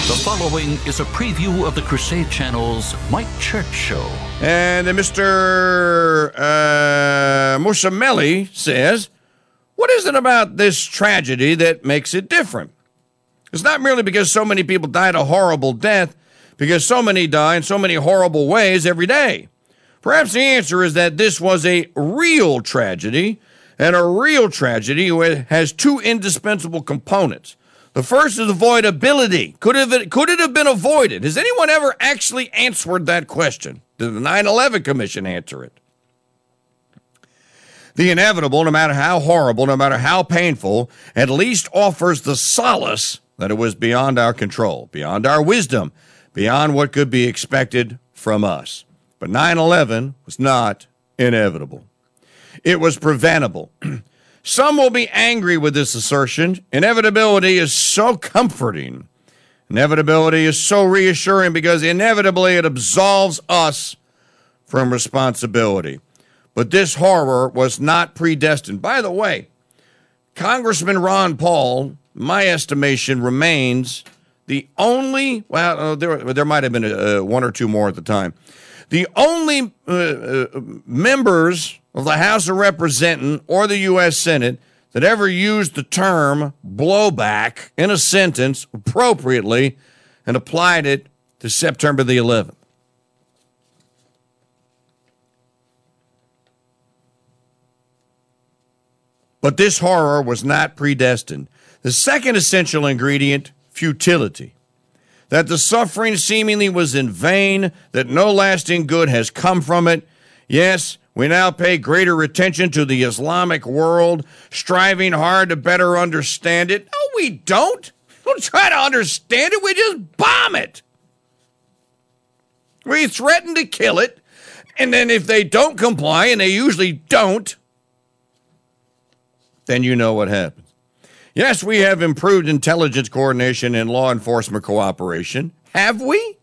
The following is a preview of the Crusade Channel's Mike Church Show. And Mr. Musamelli says, what is it about this tragedy that makes it different? It's not merely because so many people died a horrible death, because so many die in so many horrible ways every day. Perhaps the answer is that this was a real tragedy, and a real tragedy has two indispensable components. The first is avoidability. Could it have been avoided? Has anyone ever actually answered that question? Did the 9/11 Commission answer it? The inevitable, no matter how horrible, no matter how painful, at least offers the solace that it was beyond our control, beyond our wisdom, beyond what could be expected from us. But 9/11 was not inevitable. It was preventable. Some will be angry with this assertion. Inevitability is so comforting. Inevitability is so reassuring because inevitably it absolves us from responsibility. But this horror was not predestined. By the way, Congressman Ron Paul, my estimation, remains the only, there might have been one or two more at the time, the only members of the House of Representatives or the U.S. Senate that ever used the term blowback in a sentence appropriately and applied it to September the 11th. But this horror was not predestined. The second essential ingredient, futility. That the suffering seemingly was in vain, that no lasting good has come from it. Yes, we now pay greater attention to the Islamic world, striving hard to better understand it. No, we don't. We don't try to understand it. We just bomb it. We threaten to kill it, and then if they don't comply, and they usually don't, then you know what happens. Yes, we have improved intelligence coordination and law enforcement cooperation. Have we?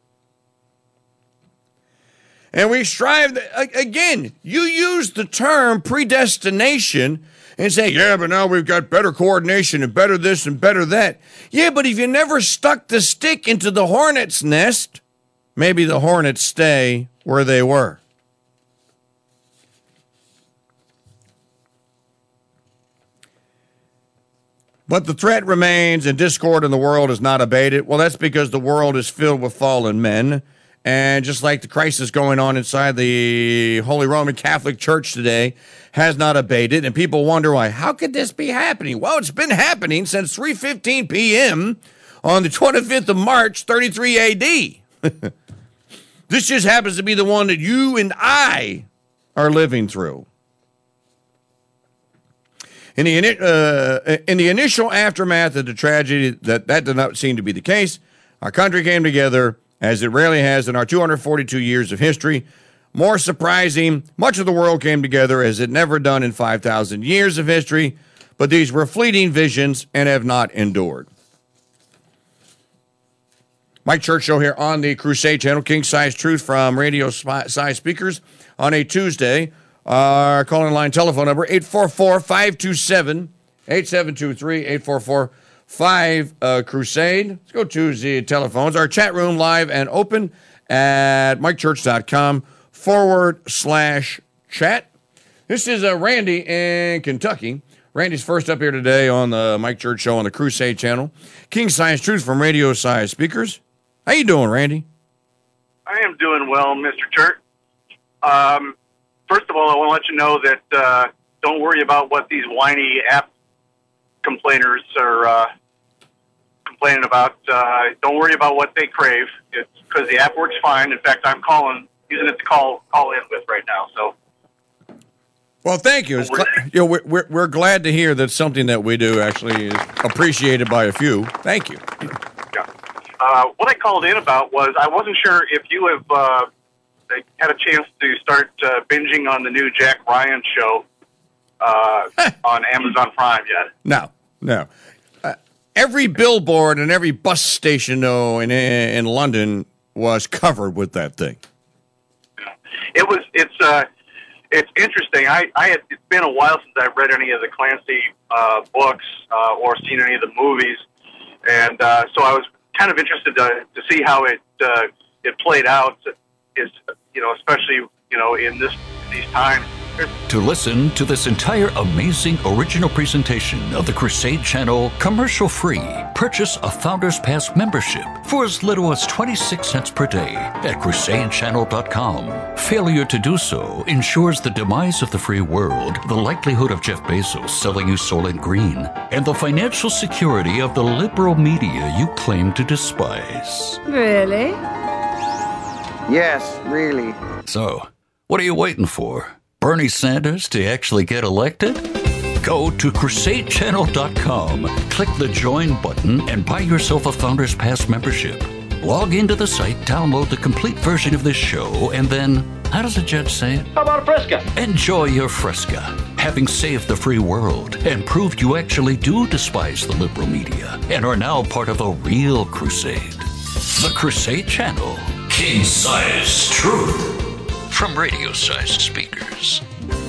And we strive, again, you use the term predestination and say, yeah, but now we've got better coordination and better this and better that. Yeah, but if you never stuck the stick into the hornet's nest, maybe the hornets stay where they were. But the threat remains and discord in the world is not abated. Well, that's because the world is filled with fallen men. And just like the crisis going on inside the Holy Roman Catholic Church today has not abated, and people wonder why. How could this be happening? Well, it's been happening since 3:15 p.m. on the 25th of March, 33 A.D. This just happens to be the one that you and I are living through. In the initial aftermath of the tragedy, that did not seem to be the case. Our country came together, as it rarely has in our 242 years of history. More surprising, much of the world came together as it never done in 5,000 years of history, but these were fleeting visions and have not endured. Mike Church Show here on the Crusade Channel, King Size Truth from Radio Size Speakers on a Tuesday. Our calling line telephone number, 844-527-8723, 844-5-CRUSADE. Let's go to the telephones. Our chat room live and open at mikechurch.com/chat. This is Randy in Kentucky. Randy's first up here today on the Mike Church Show on the Crusade Channel. King Size Truth from Radio Size Speakers. How you doing, Randy? I am doing well, Mr. Church. First of all, I want to let you know that don't worry about what these whiny app complainers are complaining about. Don't worry about what they crave. It's because the app works fine. In fact, I'm using it to call in with right now. So, well, thank you. We're glad to hear that something that we do actually is appreciated by a few. Thank you. Yeah. What I called in about was I wasn't sure if you have had a chance to start binging on the new Jack Ryan show on Amazon Prime yet. No. Every billboard and every bus station, though, in London was covered with that thing. It's interesting. It's been a while since I've read any of the Clancy books or seen any of the movies, and so I was kind of interested to see how it played out. Is especially in these times. To listen to this entire amazing original presentation of the Crusade Channel commercial-free, purchase a Founders Pass membership for as little as 26 cents per day at crusadechannel.com. Failure to do so ensures the demise of the free world, the likelihood of Jeff Bezos selling you Soylent Green, and the financial security of the liberal media you claim to despise. Really? Yes, really. So, what are you waiting for? Bernie Sanders to actually get elected? Go to crusadechannel.com, click the join button, and buy yourself a Founders Pass membership. Log into the site, download the complete version of this show, and then, how does the judge say it? How about a Fresca? Enjoy your Fresca, having saved the free world and proved you actually do despise the liberal media and are now part of a real crusade. The Crusade Channel, king-size truth. From radio-sized speakers.